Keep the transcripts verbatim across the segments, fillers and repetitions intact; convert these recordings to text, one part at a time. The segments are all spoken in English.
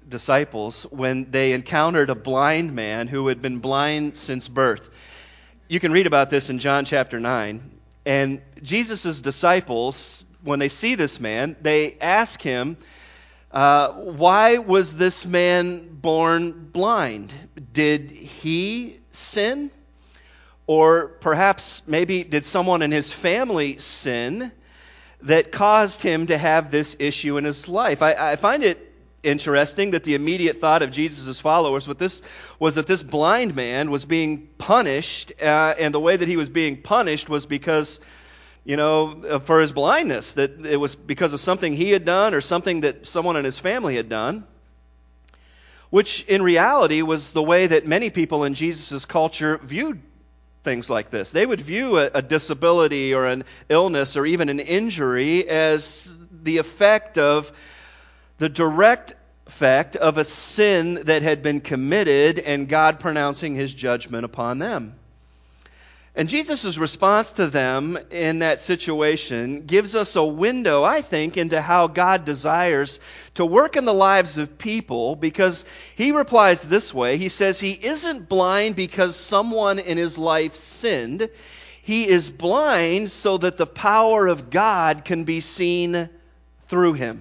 disciples when they encountered a blind man who had been blind since birth. You can read about this in John chapter nine. And Jesus' disciples, when they see this man, they ask him, uh, why was this man born blind? Did he sin? Or perhaps maybe did someone in his family sin that caused him to have this issue in his life? I, I find it interesting that the immediate thought of Jesus' followers with this was that this blind man was being punished, uh, and the way that he was being punished was because, you know, for his blindness, that it was because of something he had done or something that someone in his family had done, which in reality was the way that many people in Jesus' culture viewed things like this. They would view a, a disability or an illness or even an injury as the effect of the direct effect of a sin that had been committed and God pronouncing His judgment upon them. And Jesus' response to them in that situation gives us a window, I think, into how God desires to work in the lives of people, because He replies this way. He says He isn't blind because someone in his life sinned. He is blind so that the power of God can be seen through him.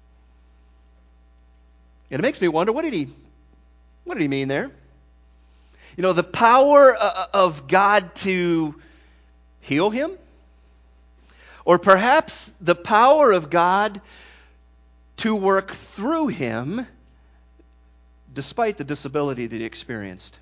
And it makes me wonder, what did he, what did he mean there? You know, the power of God to heal him? Or perhaps the power of God to work through him despite the disability that he experienced?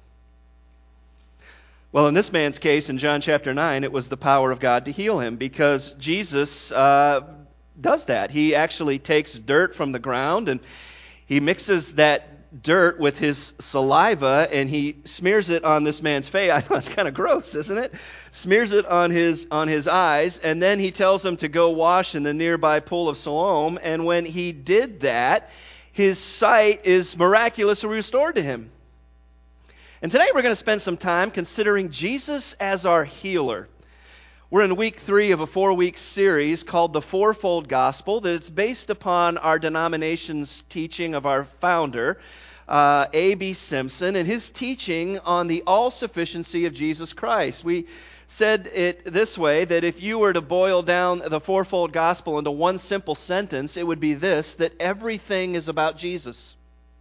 Well, in this man's case, in John chapter nine, it was the power of God to heal him, because Jesus uh, does that. He actually takes dirt from the ground and he mixes that dirt with his saliva and he smears it on this man's face. I know it's kind of gross, isn't it? Smears it on his on his eyes, and then he tells him to go wash in the nearby pool of Siloam. And when he did that, his sight is miraculously restored to him. And today we're going to spend some time considering Jesus as our healer. We're in week three of a four-week series called The Fourfold Gospel, that it's based upon our denomination's teaching of our founder, uh, A B Simpson, and his teaching on the all-sufficiency of Jesus Christ. We said it this way, that if you were to boil down the Fourfold Gospel into one simple sentence, it would be this, that everything is about Jesus.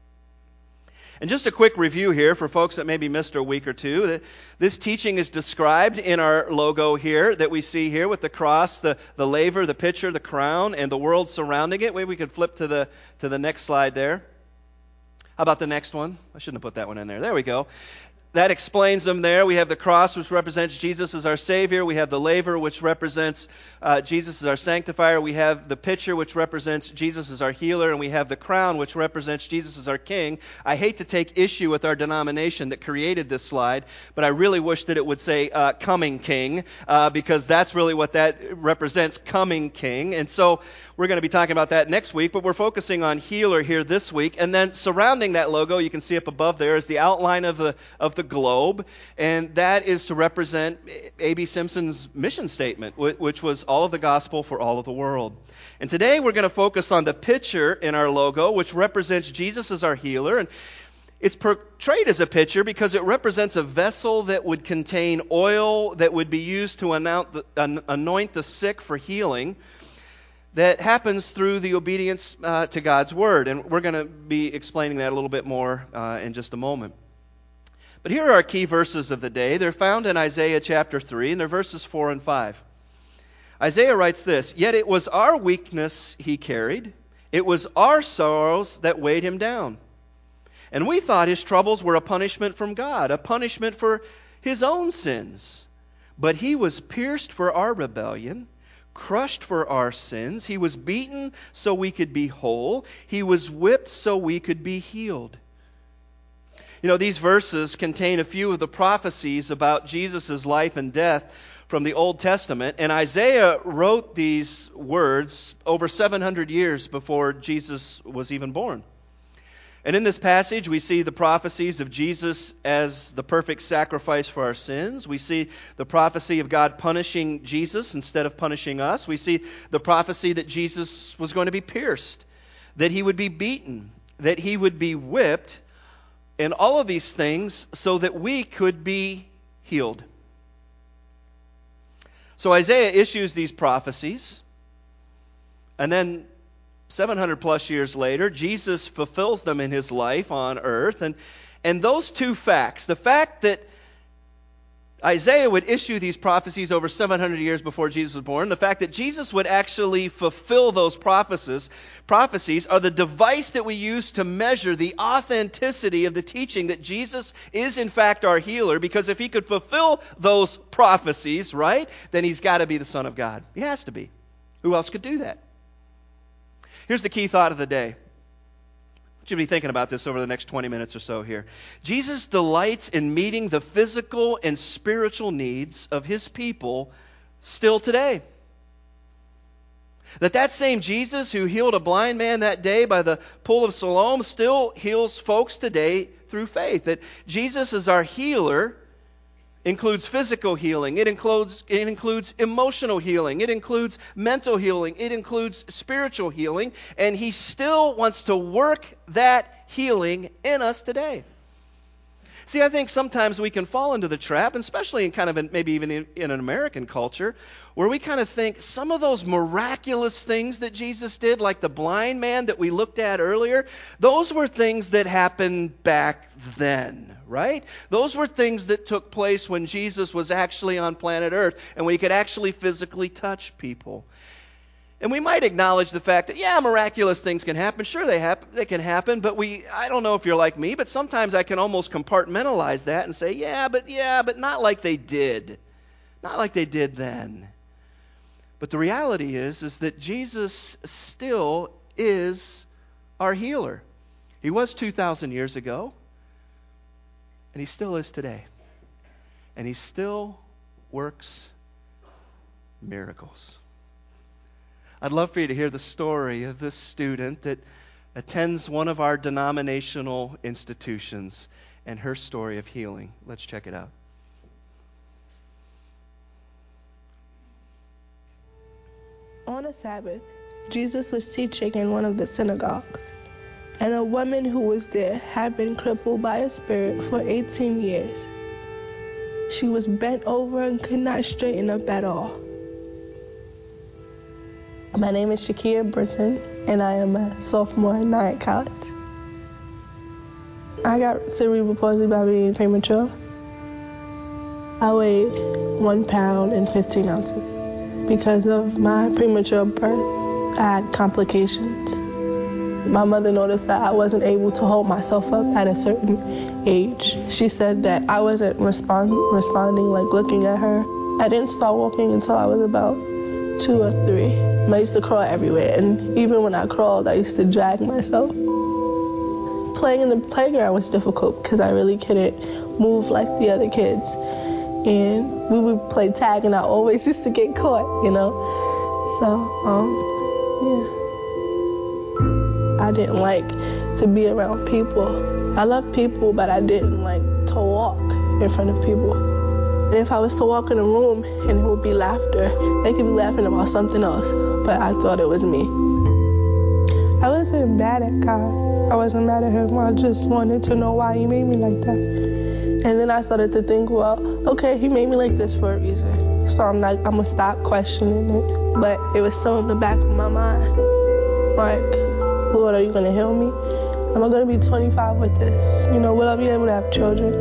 And just a quick review here for folks that maybe missed a week or two. This teaching is described in our logo here that we see here with the cross, the, the laver, the pitcher, the crown, and the world surrounding it. Maybe we could flip to the to the next slide there. How about the next one? I shouldn't have put that one in there. There we go. That explains them there. We have the cross, which represents Jesus as our Savior. We have the laver, which represents uh, Jesus as our sanctifier. We have the pitcher, which represents Jesus as our healer. And we have the crown, which represents Jesus as our king. I hate to take issue with our denomination that created this slide, but I really wish that it would say uh, coming king, uh, because that's really what that represents, coming king. And so we're going to be talking about that next week, but we're focusing on healer here this week. And then surrounding that logo, you can see up above there, is the outline of the of the globe, and that is to represent A B Simpson's mission statement, which was all of the gospel for all of the world. And today we're going to focus on the pitcher in our logo, which represents Jesus as our healer. And it's portrayed as a pitcher because it represents a vessel that would contain oil that would be used to anoint the sick for healing, that happens through the obedience uh, to God's Word. And we're going to be explaining that a little bit more uh, in just a moment. But here are our key verses of the day. They're found in Isaiah chapter three, and they're verses four and five. Isaiah writes this, "Yet it was our weakness he carried. It was our sorrows that weighed him down. And we thought his troubles were a punishment from God, a punishment for his own sins. But he was pierced for our rebellion, crushed for our sins. He was beaten so we could be whole. He was whipped so we could be healed." You know, these verses contain a few of the prophecies about Jesus' life and death from the Old Testament. And Isaiah wrote these words over seven hundred years before Jesus was even born. And in this passage, we see the prophecies of Jesus as the perfect sacrifice for our sins. We see the prophecy of God punishing Jesus instead of punishing us. We see the prophecy that Jesus was going to be pierced, that he would be beaten, that he would be whipped, and all of these things so that we could be healed. So Isaiah issues these prophecies, and then seven hundred plus years later, Jesus fulfills them in his life on earth. And, and those two facts, the fact that Isaiah would issue these prophecies over seven hundred years before Jesus was born, the fact that Jesus would actually fulfill those prophecies, prophecies are the device that we use to measure the authenticity of the teaching that Jesus is in fact our healer, because if he could fulfill those prophecies, right, then he's got to be the Son of God. He has to be. Who else could do that? Here's the key thought of the day. I want you to be thinking about this over the next twenty minutes or so here. Jesus delights in meeting the physical and spiritual needs of his people still today. That that same Jesus who healed a blind man that day by the pool of Siloam still heals folks today through faith. That Jesus is our healer includes physical healing. It includes, it includes emotional healing. It includes mental healing. It includes spiritual healing. And he still wants to work that healing in us today. See, I think sometimes we can fall into the trap, and especially in kind of an, maybe even in, in an American culture, where we kind of think some of those miraculous things that Jesus did, like the blind man that we looked at earlier, those were things that happened back then, right? Those were things that took place when Jesus was actually on planet Earth and we could actually physically touch people. And we might acknowledge the fact that, yeah, miraculous things can happen. Sure, they happen, they can happen, but we, I don't know if you're like me, but sometimes I can almost compartmentalize that and say, yeah, but yeah, but not like they did. Not like they did then. But the reality is, is that Jesus still is our healer. He was two thousand years ago, and he still is today. And he still works miracles. I'd love for you to hear the story of this student that attends one of our denominational institutions and her story of healing. Let's check it out. On a Sabbath, Jesus was teaching in one of the synagogues, and a woman who was there had been crippled by a spirit for eighteen years. She was bent over and could not straighten up at all. My name is Shakia Britton, and I am a sophomore at Nyack College. I got cerebral palsy by being premature. I weighed one pound and fifteen ounces. Because of my premature birth, I had complications. My mother noticed that I wasn't able to hold myself up at a certain age. She said that I wasn't respond, responding, like looking at her. I didn't start walking until I was about two or three. I used to crawl everywhere, and even when I crawled, I used to drag myself. Playing in the playground was difficult because I really couldn't move like the other kids. And we would play tag, and I always used to get caught, you know. So, um, yeah. I didn't like to be around people. I love people, but I didn't like to walk in front of people. And if I was to walk in a room and it would be laughter, they could be laughing about something else, but I thought it was me. I wasn't mad at God. I wasn't mad at him. I just wanted to know why he made me like that. And then I started to think, well, okay, he made me like this for a reason. So I'm not, I'm gonna stop questioning it. But it was still in the back of my mind. Like, Lord, are you gonna heal me? Am I gonna be twenty-five with this? You know, will I be able to have children?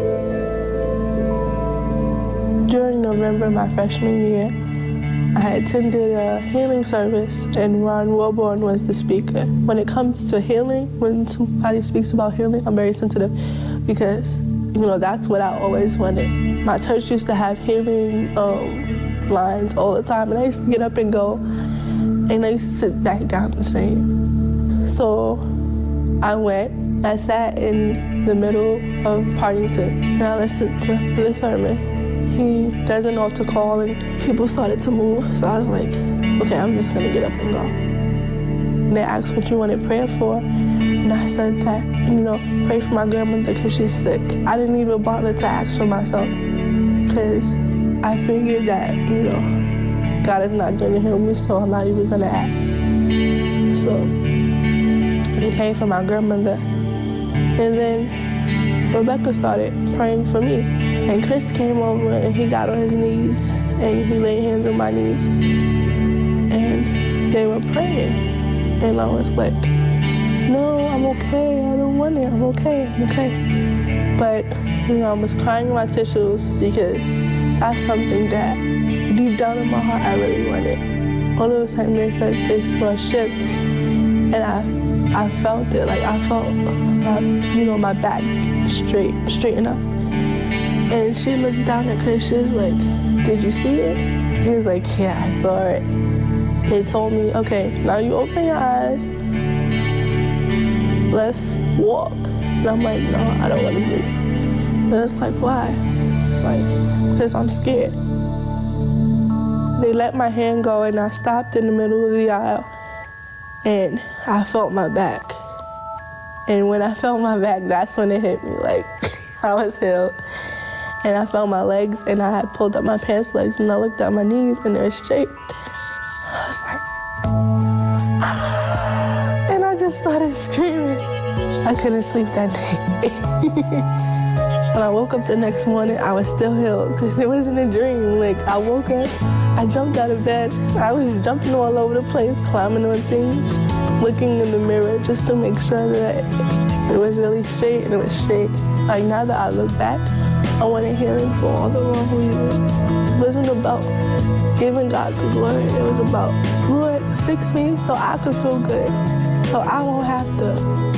During November, my freshman year, I attended a healing service, and Ron Wilborn was the speaker. When it comes to healing, when somebody speaks about healing, I'm very sensitive because, you know, that's what I always wanted. My church used to have healing um, lines all the time, and I used to get up and go, and I used to sit back down the same. So I went, I sat in the middle of Partington, and I listened to the sermon. He does an altar call, and people started to move, so I was like, okay, I'm just going to get up and go. And they asked what you wanted prayer for, and I said that, you know, pray for my grandmother because she's sick. I didn't even bother to ask for myself because I figured that, you know, God is not going to heal me, so I'm not even going to ask. So They prayed for my grandmother. And then Rebecca started praying for me. And Chris came over and he got on his knees and he laid hands on my knees. And they were praying. And I was like, no, I'm okay. I don't want it. I'm okay. I'm okay. But, you know, I was crying in my tissues because that's something that deep down in my heart I really wanted. All of a sudden they said this was shift. And I I felt it. Like, I felt, my, you know, my back straight, straighten up. And she looked down at Chris. She was like, did you see it? He was like, yeah, I saw it. They told me, okay, now you open your eyes. Let's walk. And I'm like, no, I don't want to move. And it's like, why? It's like, because I'm scared. They let my hand go and I stopped in the middle of the aisle. And I felt my back. And when I felt my back, that's when it hit me. Like, I was healed. And I felt my legs, and I had pulled up my pants legs, and I looked at my knees, and they're straight. I was like, ah! And I just started screaming. I couldn't sleep that night. When I woke up the next morning, I was still healed, because it wasn't a dream. Like, I woke up, I jumped out of bed. I was jumping all over the place, climbing on things, looking in the mirror just to make sure that it was really straight, and it was straight. Like, now that I look back, I wanted healing for all the wrong reasons. It wasn't about giving God the glory. It was about, Lord, fix me so I could feel good, so I won't have to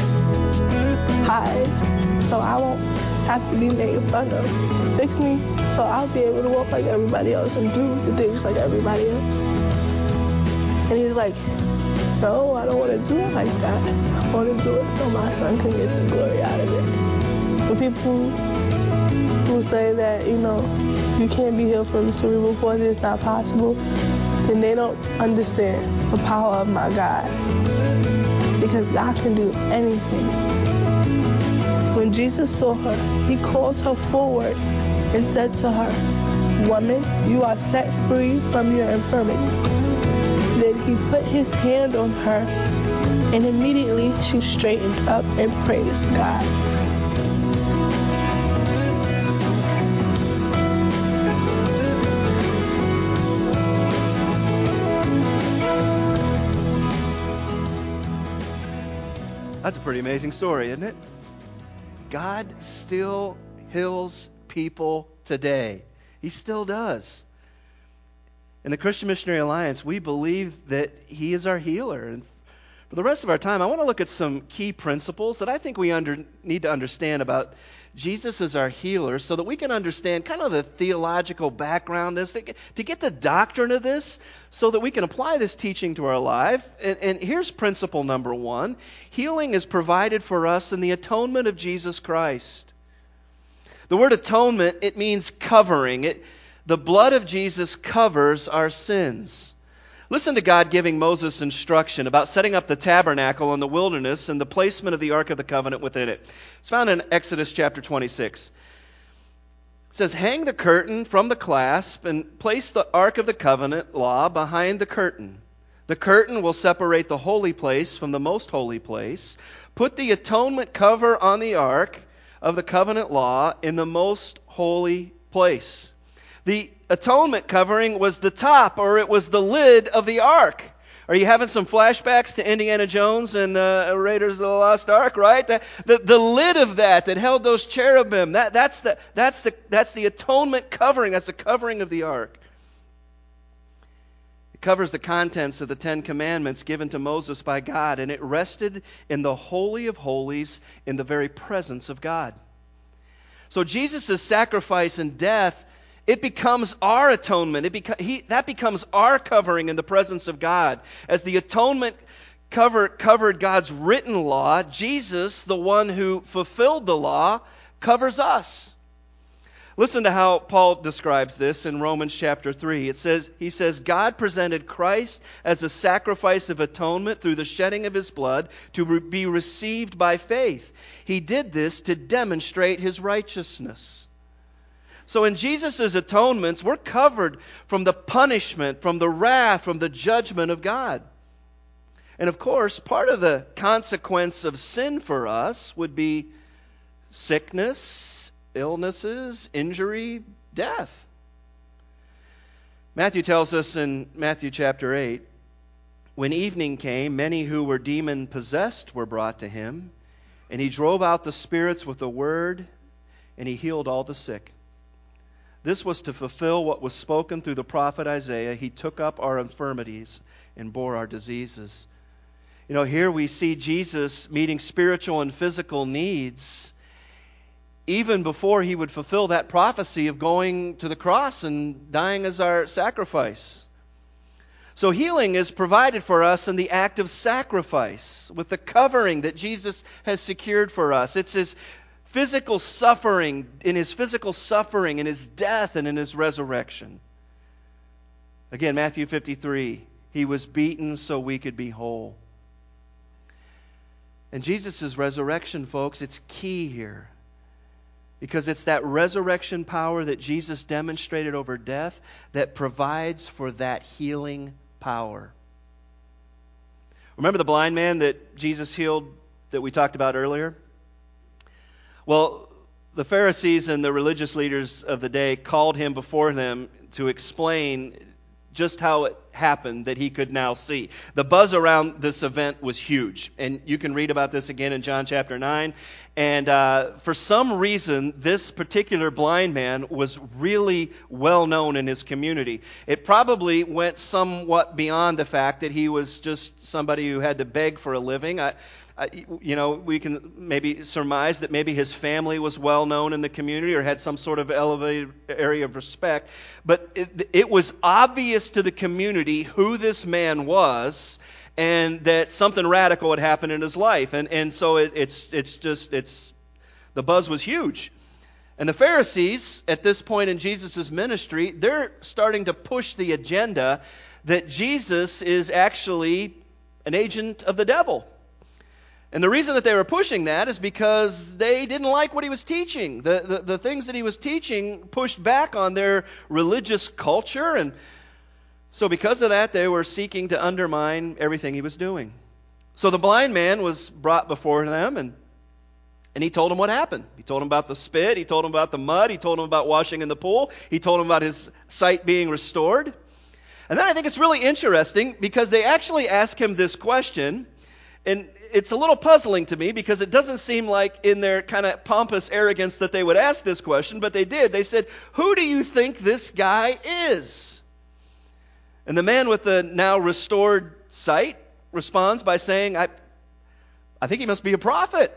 hide, so I won't have to be made fun of. Fix me so I'll be able to walk like everybody else and do the things like everybody else. And he's like, no, I don't want to do it like that. I want to do it so my son can get the glory out of it. For people who say that, you know, you can't be healed from cerebral palsy, it's not possible, then they don't understand the power of my God. Because God can do anything. When Jesus saw her, he called her forward and said to her, woman, you are set free from your infirmity. Then he put his hand on her, and immediately she straightened up and praised God. That's a pretty amazing story, isn't it? God still heals people today. He still does. In the Christian Missionary Alliance, we believe that He is our healer. And for the rest of our time, I want to look at some key principles that I think we under, need to understand about Jesus as our healer so that we can understand kind of the theological background, this, to, to get the doctrine of this so that we can apply this teaching to our life. And, and here's principle number one. Healing is provided for us in the atonement of Jesus Christ. The word atonement, it means covering. It, the blood of Jesus covers our sins. Listen to God giving Moses instruction about setting up the tabernacle in the wilderness and the placement of the Ark of the Covenant within it. It's found in Exodus chapter twenty-six. It says, hang the curtain from the clasp and place the Ark of the Covenant law behind the curtain. The curtain will separate the holy place from the most holy place. Put the atonement cover on the Ark of the Covenant law in the most holy place. The atonement covering was the top, or it was the lid of the ark. Are you having some flashbacks to Indiana Jones and uh, Raiders of the Lost Ark, right? The, the, the lid of that that held those cherubim, that, that's, the, that's, the, that's the atonement covering. That's the covering of the ark. It covers the contents of the Ten Commandments given to Moses by God, and it rested in the Holy of Holies in the very presence of God. So Jesus' sacrifice and death, it becomes our atonement. It beca- he, that becomes our covering in the presence of God. As the atonement cover, covered God's written law, Jesus, the one who fulfilled the law, covers us. Listen to how Paul describes this in Romans chapter three. It says, he says, God presented Christ as a sacrifice of atonement through the shedding of His blood to re- be received by faith. He did this to demonstrate His righteousness. So in Jesus' atonements, we're covered from the punishment, from the wrath, from the judgment of God. And of course, part of the consequence of sin for us would be sickness, illnesses, injury, death. Matthew tells us in Matthew chapter eight, when evening came, many who were demon-possessed were brought to him, and he drove out the spirits with a word, and he healed all the sick. This was to fulfill what was spoken through the prophet Isaiah. He took up our infirmities and bore our diseases. You know, here we see Jesus meeting spiritual and physical needs even before he would fulfill that prophecy of going to the cross and dying as our sacrifice. So healing is provided for us in the act of sacrifice with the covering that Jesus has secured for us. It's his physical suffering, in his physical suffering, in his death, and in his resurrection. Again, Matthew fifty-three, he was beaten so we could be whole. And Jesus' resurrection, folks, it's key here. Because it's that resurrection power that Jesus demonstrated over death that provides for that healing power. Remember the blind man that Jesus healed that we talked about earlier? Well, the Pharisees and the religious leaders of the day called him before them to explain just how it happened that he could now see. The buzz around this event was huge. And you can read about this again in John chapter nine. And uh, for some reason, this particular blind man was really well known in his community. It probably went somewhat beyond the fact that he was just somebody who had to beg for a living. I, I, you know, we can maybe surmise that maybe his family was well known in the community or had some sort of elevated area of respect. But it, it was obvious to the community who this man was, and that something radical had happened in his life. And and so it, it's it's just it's the buzz was huge. And the Pharisees at this point in Jesus' ministry, they're starting to push the agenda that Jesus is actually an agent of the devil. And the reason that they were pushing that is because they didn't like what he was teaching. The, the, the things that he was teaching pushed back on their religious culture. And so because of that, they were seeking to undermine everything he was doing. So the blind man was brought before them, and, and he told them what happened. He told them about the spit. He told them about the mud. He told them about washing in the pool. He told them about his sight being restored. And then I think it's really interesting because they actually ask him this question. And it's a little puzzling to me because it doesn't seem like in their kind of pompous arrogance that they would ask this question, but they did. They said, "Who do you think this guy is?" And the man with the now restored sight responds by saying, I, I think he must be a prophet.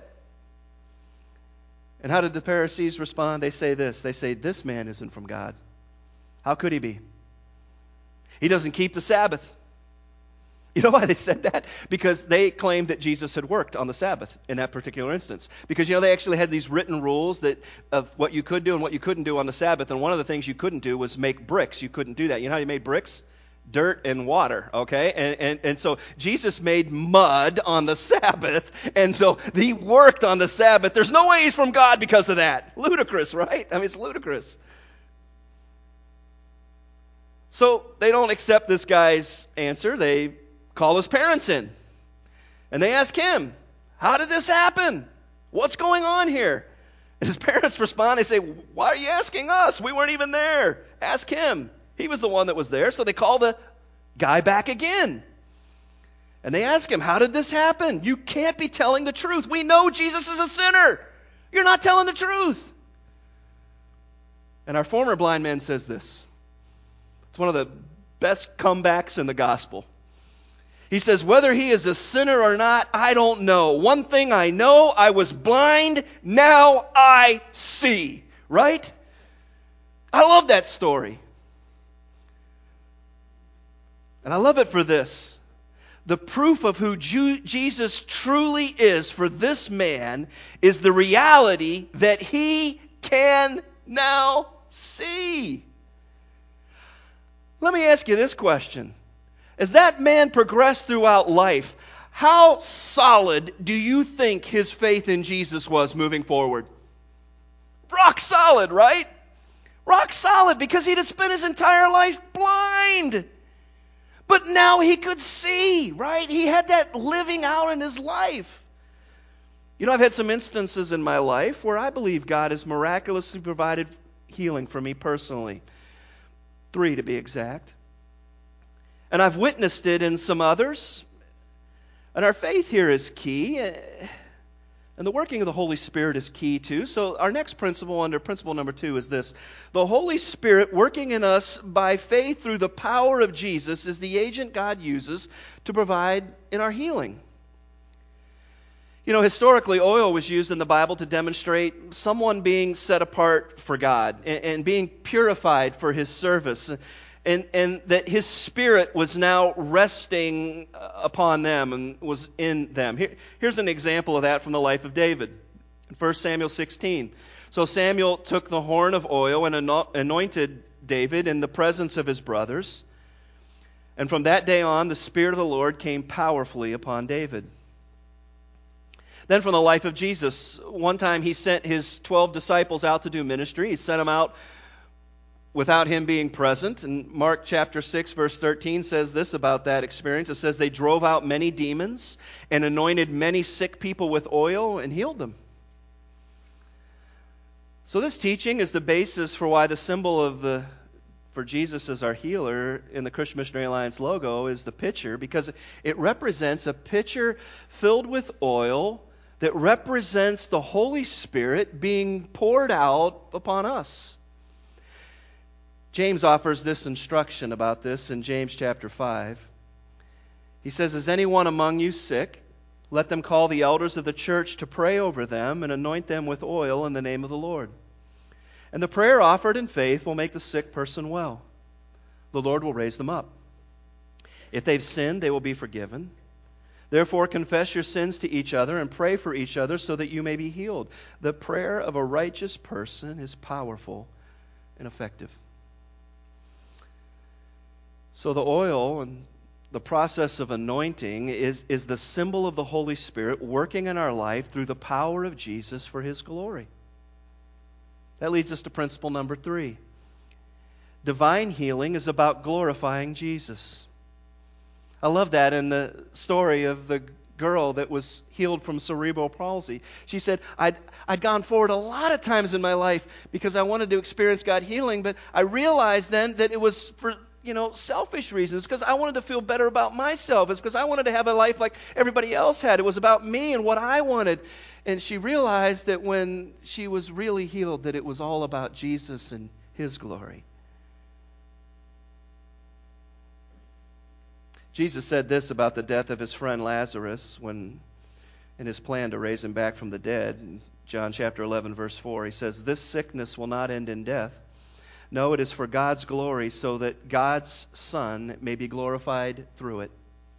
And how did the Pharisees respond? They say this. They say, "This man isn't from God. How could he be? He doesn't keep the Sabbath." You know why they said that? Because they claimed that Jesus had worked on the Sabbath in that particular instance. Because, you know, they actually had these written rules that of what you could do and what you couldn't do on the Sabbath. And one of the things you couldn't do was make bricks. You couldn't do that. You know how you made bricks? Dirt and water, okay? And, and, and so Jesus made mud on the Sabbath. And so he worked on the Sabbath. There's no way he's from God because of that. Ludicrous, right? I mean, it's ludicrous. So they don't accept this guy's answer. They call his parents in. And they ask him, "How did this happen? What's going on here?" And his parents respond. They say, "Why are you asking us? We weren't even there. Ask him. He was the one that was there." So they call the guy back again. And they ask him, "How did this happen? You can't be telling the truth. We know Jesus is a sinner. You're not telling the truth." And our former blind man says this. It's one of the best comebacks in the gospel. He says, "Whether he is a sinner or not, I don't know. One thing I know, I was blind, now I see." Right? I love that story. And I love it for this. The proof of who Ju- Jesus truly is for this man is the reality that he can now see. Let me ask you this question. As that man progressed throughout life, how solid do you think his faith in Jesus was moving forward? Rock solid, right? Rock solid, because he'd spent his entire life blind. But now he could see, right? He had that living out in his life. You know, I've had some instances in my life where I believe God has miraculously provided healing for me personally. Three to be exact. And I've witnessed it in some others. And our faith here is key. And the working of the Holy Spirit is key too. So our next principle under principle number two is this. The Holy Spirit working in us by faith through the power of Jesus is the agent God uses to provide in our healing. You know, historically, oil was used in the Bible to demonstrate someone being set apart for God and, and being purified for His service. And, and that His Spirit was now resting upon them and was in them. Here, here's an example of that from the life of David. In First Samuel sixteen. So Samuel took the horn of oil and anointed David in the presence of his brothers. And from that day on, the Spirit of the Lord came powerfully upon David. Then from the life of Jesus, one time He sent His twelve disciples out to do ministry. He sent them out without Him being present. And Mark chapter six, verse thirteen says this about that experience. It says they drove out many demons and anointed many sick people with oil and healed them. So this teaching is the basis for why the symbol of the for Jesus as our healer in the Christian Missionary Alliance logo is the pitcher, because it represents a pitcher filled with oil that represents the Holy Spirit being poured out upon us. James offers this instruction about this in James chapter five. He says, "Is anyone among you sick? Let them call the elders of the church to pray over them and anoint them with oil in the name of the Lord. And the prayer offered in faith will make the sick person well. The Lord will raise them up. If they've sinned, they will be forgiven. Therefore, confess your sins to each other and pray for each other so that you may be healed. The prayer of a righteous person is powerful and effective." So the oil and the process of anointing is, is the symbol of the Holy Spirit working in our life through the power of Jesus for His glory. That leads us to principle number three. Divine healing is about glorifying Jesus. I love that in the story of the girl that was healed from cerebral palsy. She said, I'd, I'd gone forward a lot of times in my life because I wanted to experience God healing, but I realized then that it was for you know, selfish reasons, because I wanted to feel better about myself. It's because I wanted to have a life like everybody else had. It was about me and what I wanted. And she realized that when she was really healed, that it was all about Jesus and His glory. Jesus said this about the death of His friend Lazarus when, in His plan to raise him back from the dead. In John chapter eleven, verse four, He says, "This sickness will not end in death. No, it is for God's glory, so that God's Son may be glorified through it."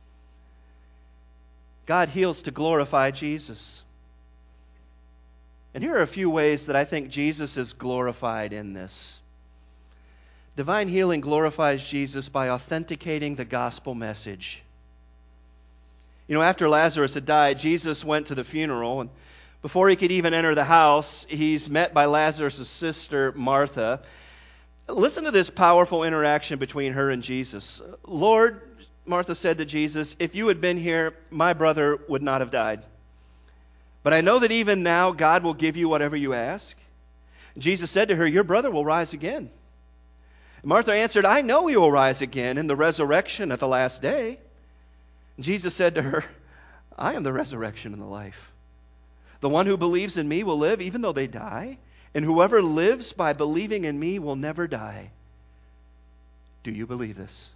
God heals to glorify Jesus. And here are a few ways that I think Jesus is glorified in this. Divine healing glorifies Jesus by authenticating the gospel message. You know, after Lazarus had died, Jesus went to the funeral, and before he could even enter the house, he's met by Lazarus' sister, Martha. Listen to this powerful interaction between her and Jesus. "Lord," Martha said to Jesus, "if you had been here, my brother would not have died. But I know that even now God will give you whatever you ask." Jesus said to her, "Your brother will rise again." Martha answered, "I know he will rise again in the resurrection at the last day." Jesus said to her, "I am the resurrection and the life. The one who believes in me will live even though they die. And whoever lives by believing in me will never die. Do you believe this?"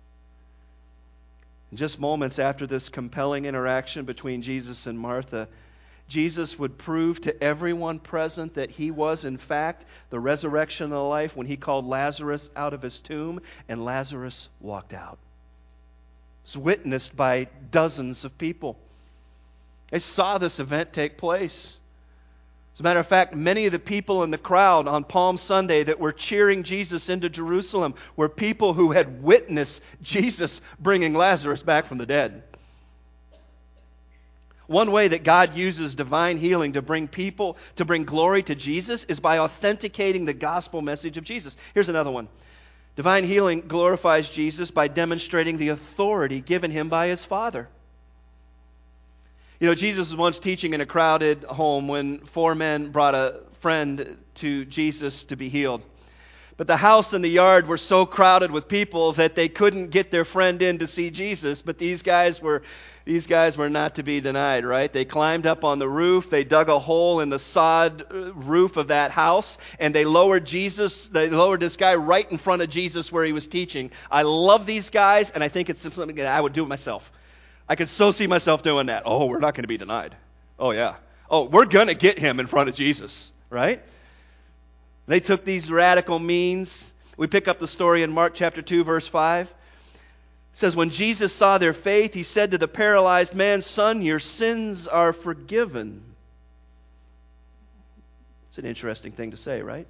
And just moments after this compelling interaction between Jesus and Martha, Jesus would prove to everyone present that He was, in fact, the resurrection and the life when He called Lazarus out of his tomb, and Lazarus walked out. It was witnessed by dozens of people. They saw this event take place. As a matter of fact, many of the people in the crowd on Palm Sunday that were cheering Jesus into Jerusalem were people who had witnessed Jesus bringing Lazarus back from the dead. One way that God uses divine healing to bring people, to bring glory to Jesus, is by authenticating the gospel message of Jesus. Here's another one. Divine healing glorifies Jesus by demonstrating the authority given him by his Father. You know, Jesus was once teaching in a crowded home when four men brought a friend to Jesus to be healed. But the house and the yard were so crowded with people that they couldn't get their friend in to see Jesus. But these guys were these guys were not to be denied, right? They climbed up on the roof. They dug a hole in the sod roof of that house, and they lowered Jesus. They lowered this guy right in front of Jesus where he was teaching. I love these guys, and I think it's something that I would do myself. I could so see myself doing that. Oh, we're not going to be denied. Oh, yeah. Oh, we're going to get him in front of Jesus, right? They took these radical means. We pick up the story in Mark chapter two, verse five. It says, when Jesus saw their faith, he said to the paralyzed man, "Son, your sins are forgiven." It's an interesting thing to say, right?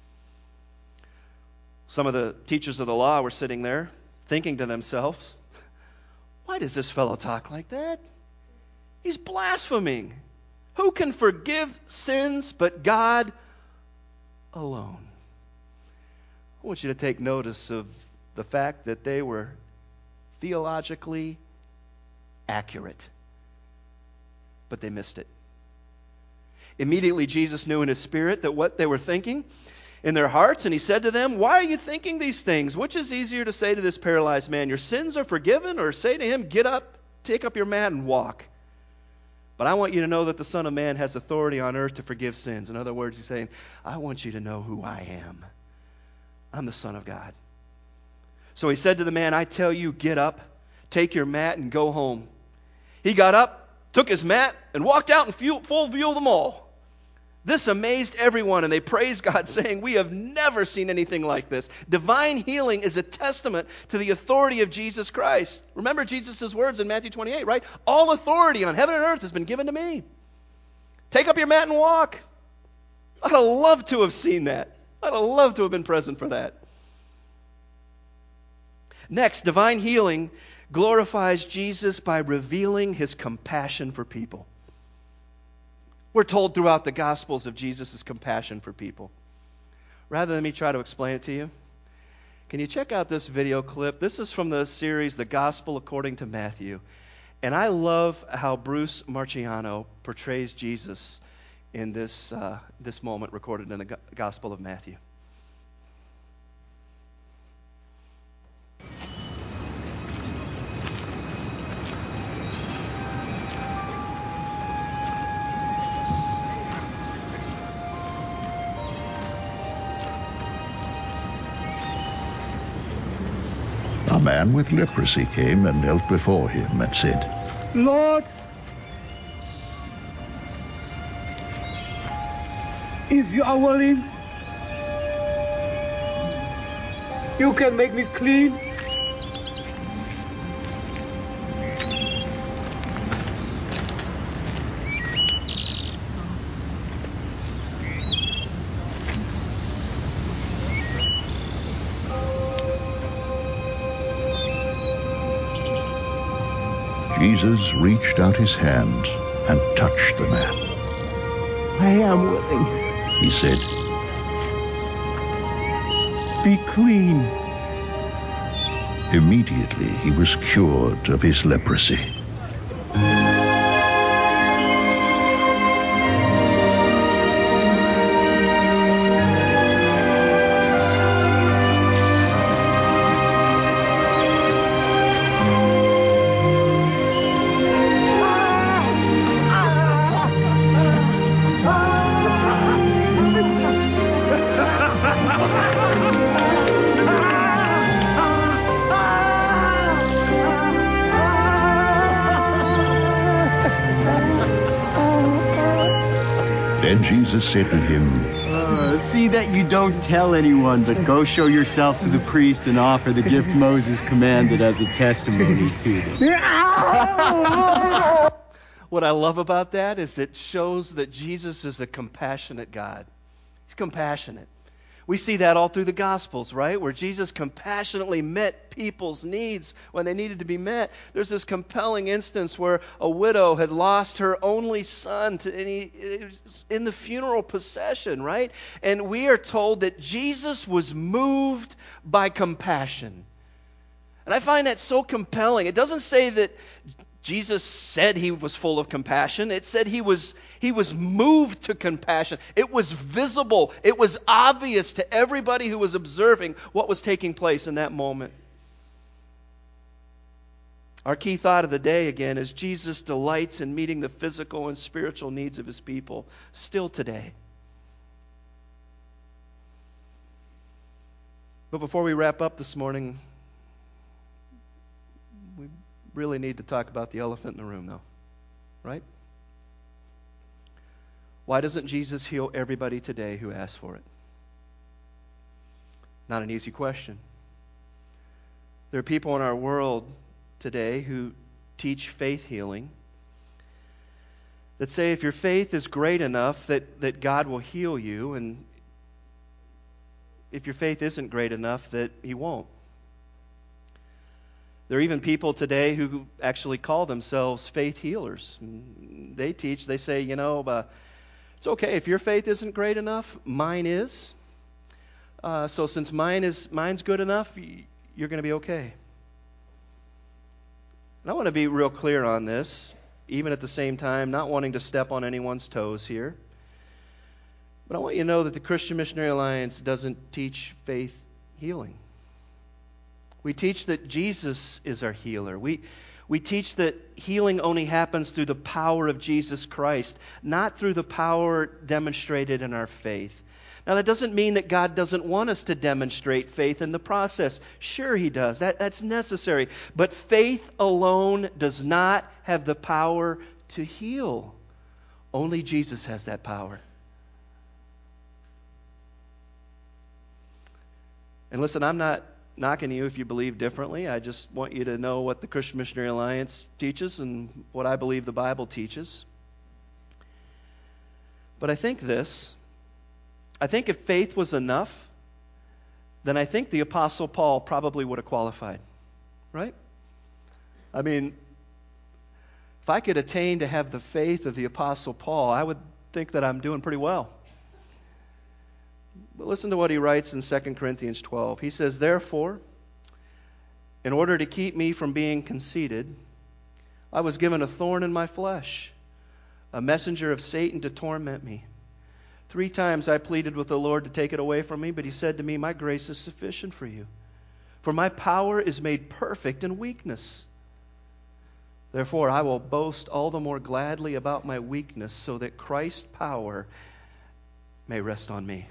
Some of the teachers of the law were sitting there thinking to themselves, why does this fellow talk like that? He's blaspheming. Who can forgive sins but God alone? I want you to take notice of the fact that they were theologically accurate, but they missed it. Immediately Jesus knew in his spirit that what they were thinking in their hearts, and he said to them, "Why are you thinking these things? Which is easier to say to this paralyzed man, 'Your sins are forgiven,' or say to him, 'Get up, take up your mat and walk'? But I want you to know that the Son of Man has authority on earth to forgive sins." In other words, he's saying, I want you to know who I am. I'm the Son of God. So he said to the man, "I tell you, get up, take your mat, and go home." He got up, took his mat, and walked out in full view of them all. This amazed everyone, and they praised God, saying, "We have never seen anything like this." Divine healing is a testament to the authority of Jesus Christ. Remember Jesus' words in Matthew twenty-eight, right? All authority on heaven and earth has been given to me. Take up your mat and walk. I'd have loved to have seen that. I'd have loved to have been present for that. Next, divine healing glorifies Jesus by revealing his compassion for people. We're told throughout the Gospels of Jesus' compassion for people. Rather than me try to explain it to you, can you check out this video clip? This is from the series The Gospel According to Matthew. And I love how Bruce Marciano portrays Jesus in this, uh, this moment recorded in the Gospel of Matthew. A man with leprosy came and knelt before him and said, "Lord, if you are willing, you can make me clean." Jesus reached out his hand and touched the man. "I am willing. He said, Be clean." Immediately he was cured of his leprosy. Then Jesus said to him, uh, See that you don't tell anyone, but go show yourself to the priest and offer the gift Moses commanded as a testimony to them. What I love about that is it shows that Jesus is a compassionate God. He's compassionate. We see that all through the Gospels, right? Where Jesus compassionately met people's needs when they needed to be met. There's this compelling instance where a widow had lost her only son to, and he, in the funeral procession, right? And we are told that Jesus was moved by compassion. And I find that so compelling. It doesn't say that Jesus said he was full of compassion. It said he was he was moved to compassion. It was visible. It was obvious to everybody who was observing what was taking place in that moment. Our key thought of the day, again, is Jesus delights in meeting the physical and spiritual needs of his people still today. But before we wrap up this morning, we really need to talk about the elephant in the room, though, right? Why doesn't Jesus heal everybody today who asks for it? Not an easy question. There are people in our world today who teach faith healing that say if your faith is great enough that, that God will heal you, and if your faith isn't great enough that he won't. There are even people today who actually call themselves faith healers. They teach, they say, you know, uh, it's okay if your faith isn't great enough, mine is. Uh, so since mine is mine's good enough, you're going to be okay. And I want to be real clear on this, even at the same time, not wanting to step on anyone's toes here. But I want you to know that the Christian Missionary Alliance doesn't teach faith healing. We teach that Jesus is our healer. We, we teach that healing only happens through the power of Jesus Christ, not through the power demonstrated in our faith. Now, that doesn't mean that God doesn't want us to demonstrate faith in the process. Sure, he does. That, that's necessary. But faith alone does not have the power to heal. Only Jesus has that power. And listen, I'm not knocking you if you believe differently. I just want you to know what the Christian Missionary Alliance teaches and what I believe the Bible teaches. But I think this, I think if faith was enough, then I think the Apostle Paul probably would have qualified, right? I mean, if I could attain to have the faith of the Apostle Paul, I would think that I'm doing pretty well. But listen to what he writes in Second Corinthians twelve. He says, "Therefore, in order to keep me from being conceited, I was given a thorn in my flesh, a messenger of Satan to torment me. Three times I pleaded with the Lord to take it away from me, but he said to me, 'My grace is sufficient for you, for my power is made perfect in weakness. Therefore, I will boast all the more gladly about my weakness, so that Christ's power may rest on me.'"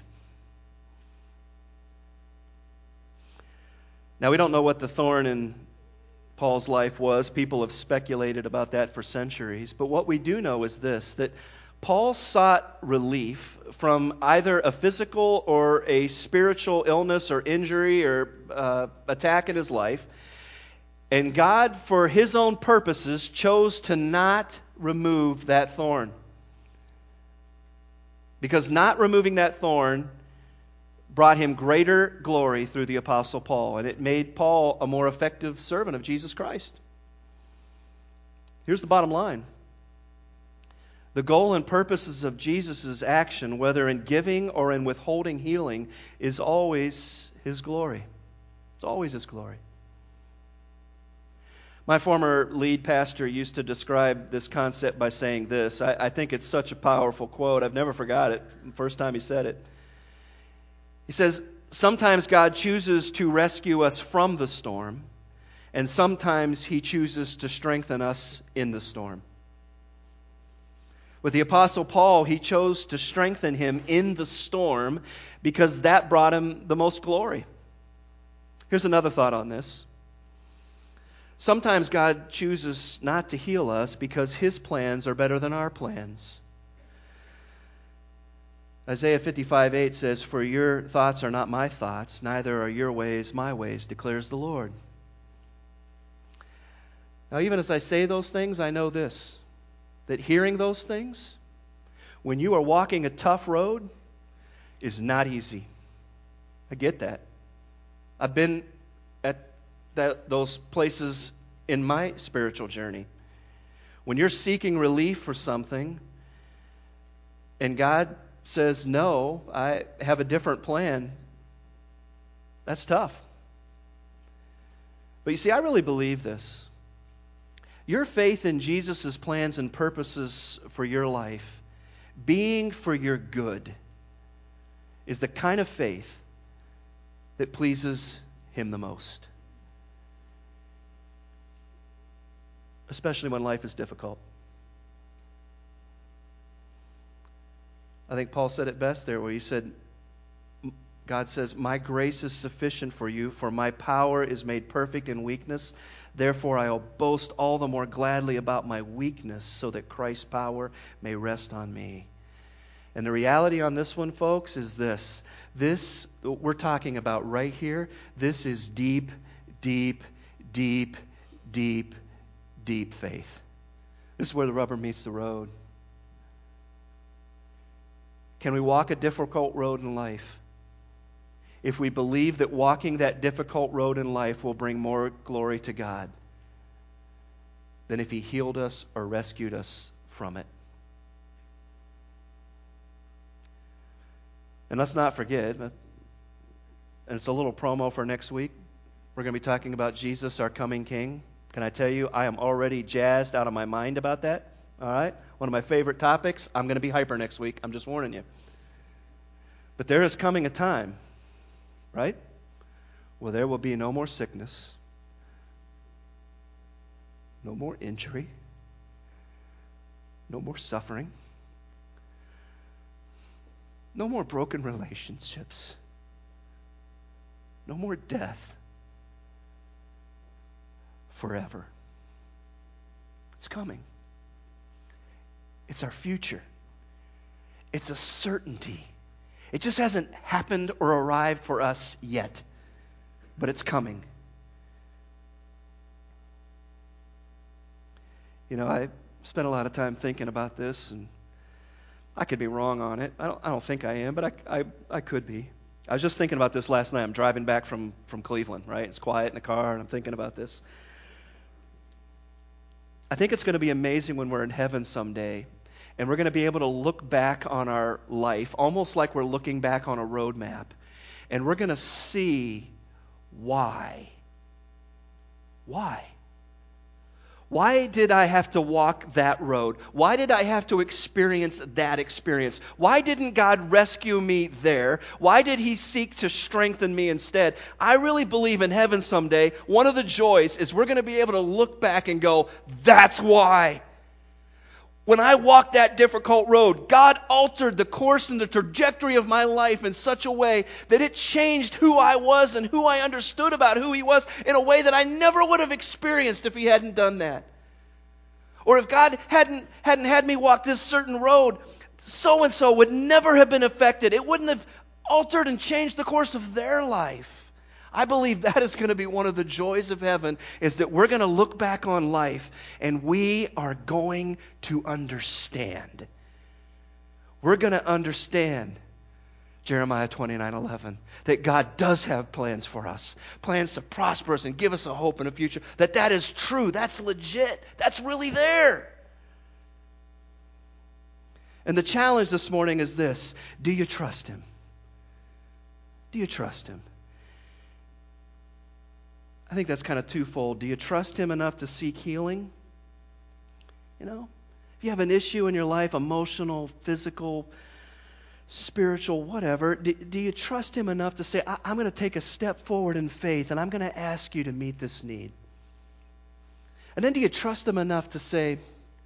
Now, we don't know what the thorn in Paul's life was. People have speculated about that for centuries. But what we do know is this, that Paul sought relief from either a physical or a spiritual illness or injury or uh, attack in his life. And God, for his own purposes, chose to not remove that thorn. Because not removing that thorn brought him greater glory through the Apostle Paul, and it made Paul a more effective servant of Jesus Christ. Here's the bottom line. The goal and purposes of Jesus' action, whether in giving or in withholding healing, is always his glory. It's always his glory. My former lead pastor used to describe this concept by saying this. I, I think it's such a powerful quote. I've never forgot it the first time he said it. He says, "Sometimes God chooses to rescue us from the storm, and sometimes he chooses to strengthen us in the storm." With the Apostle Paul, he chose to strengthen him in the storm because that brought him the most glory. Here's another thought on this. Sometimes God chooses not to heal us because his plans are better than our plans. Isaiah fifty-five eight says, "For your thoughts are not my thoughts, neither are your ways my ways, declares the Lord." Now, even as I say those things, I know this, that hearing those things, when you are walking a tough road, is not easy. I get that. I've been at that, those places in my spiritual journey. When you're seeking relief for something and God says, no, I have a different plan, that's tough. But you see, I really believe this. Your faith in Jesus' plans and purposes for your life, being for your good, is the kind of faith that pleases Him the most. Especially when life is difficult. I think Paul said it best there, where he said, God says, my grace is sufficient for you, for my power is made perfect in weakness. Therefore I will boast all the more gladly about my weakness, so that Christ's power may rest on me. And the reality on this one, folks, is this. This, we're talking about right here, this is deep, deep, deep, deep, deep faith. This is where the rubber meets the road. Can we walk a difficult road in life if we believe that walking that difficult road in life will bring more glory to God than if He healed us or rescued us from it? And let's not forget, and it's a little promo for next week, we're going to be talking about Jesus, our coming King. Can I tell you, I am already jazzed out of my mind about that. All right? One of my favorite topics. I'm going to be hyper next week. I'm just warning you. But there is coming a time, right, where there will be no more sickness, no more injury, no more suffering, no more broken relationships, no more death forever. It's coming. It's our future. It's a certainty. It just hasn't happened or arrived for us yet, but it's coming. You know, I spent a lot of time thinking about this, and I could be wrong on it. I don't, I don't think I am, but I, I, I could be. I was just thinking about this last night. I'm driving back from, from Cleveland, right? It's quiet in the car, and I'm thinking about this. I think it's going to be amazing when we're in heaven someday, and we're going to be able to look back on our life, almost like we're looking back on a road map, and we're going to see why. Why? Why did I have to walk that road? Why did I have to experience that experience? Why didn't God rescue me there? Why did He seek to strengthen me instead? I really believe in heaven someday, one of the joys is we're going to be able to look back and go, that's why. When I walked that difficult road, God altered the course and the trajectory of my life in such a way that it changed who I was and who I understood about who He was in a way that I never would have experienced if He hadn't done that. Or if God hadn't, hadn't had me walk this certain road, so-and-so would never have been affected. It wouldn't have altered and changed the course of their life. I believe that is going to be one of the joys of heaven, is that we're going to look back on life and we are going to understand. We're going to understand Jeremiah twenty-nine eleven, that God does have plans for us, plans to prosper us and give us a hope in a future, that that is true, that's legit, that's really there. And the challenge this morning is this: do you trust Him? Do you trust Him? I think that's kind of twofold. Do you trust Him enough to seek healing? You know, if you have an issue in your life, emotional, physical, spiritual, whatever, do, do you trust Him enough to say, I, I'm going to take a step forward in faith and I'm going to ask you to meet this need? And then do you trust Him enough to say,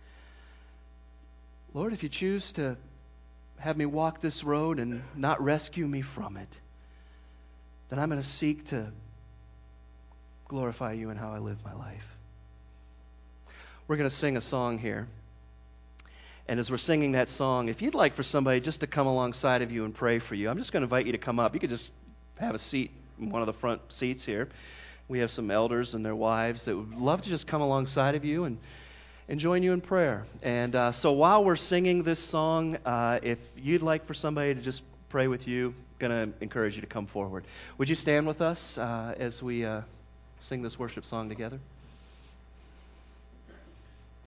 Lord, if you choose to have me walk this road and not rescue me from it, then I'm going to seek to glorify you in how I live my life. We're going to sing a song here. And as we're singing that song, if you'd like for somebody just to come alongside of you and pray for you, I'm just going to invite you to come up. You could just have a seat in one of the front seats here. We have some elders and their wives that would love to just come alongside of you and, and join you in prayer. And uh, so while we're singing this song, uh, if you'd like for somebody to just pray with you. Going to encourage you to come forward. Would you stand with us uh, as we uh, sing this worship song together?